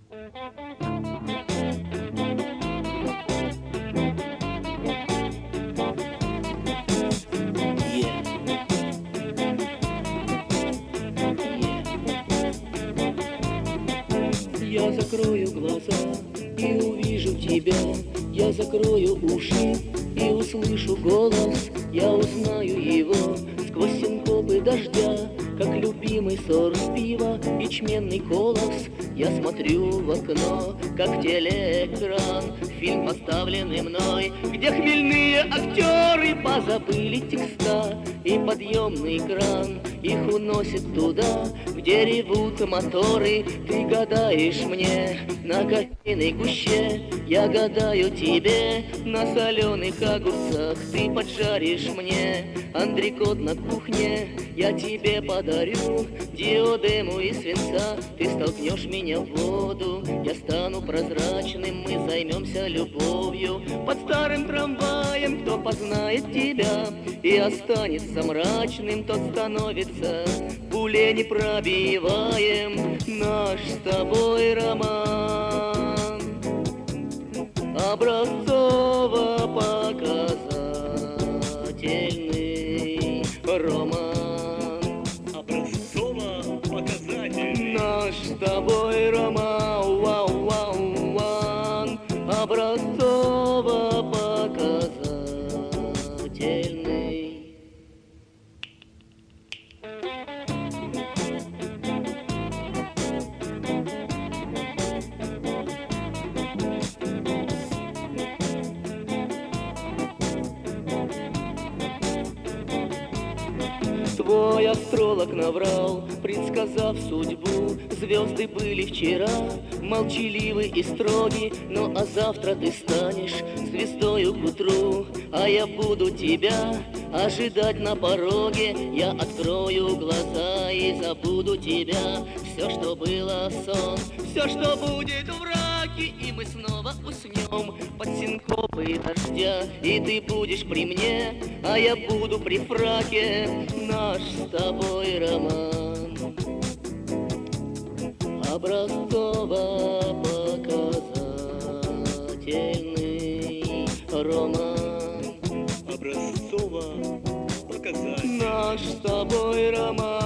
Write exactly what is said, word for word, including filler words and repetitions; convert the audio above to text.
Я закрою глаза и увижу тебя, я закрою уши и услышу голос, я узнаю его сквозь синкопы дождя, как любимый сорт пива, ячменный колос. Я смотрю в окно, как телеэкран, фильм, поставленный мной, где хмельные актеры позабыли текста, и подъемный кран их уносит туда, где ревут моторы. Ты гадаешь мне на кофейной гуще, я гадаю тебе на соленых огурцах. Ты поджаришь мне андрикот на кухне, я тебе подарю диодему и свинца. Ты столкнешь меня в воду, я стану прозрачным, мы займемся любовью под старым трамваем. Кто познает тебя и останется мрачным, тот становится пулей непробиваем. Наш с тобой роман образцово-показательный роман. Образцово-показательный наш с тобой роман, вау, вау, вау, образцово-показательный. Твой астролог наврал, предсказав судьбу. Звезды были вчера молчаливы и строги, но а завтра ты станешь звездою к утру, а я буду тебя ожидать на пороге. Я открою глаза и забуду тебя. Все, что было сон, все, что будет в раке, и мы снова уснем под синкопы дождя. И ты будешь при мне, а я буду при фраке. Наш с тобой роман образцово-показательный роман. Образцово-показательный Наш с тобой роман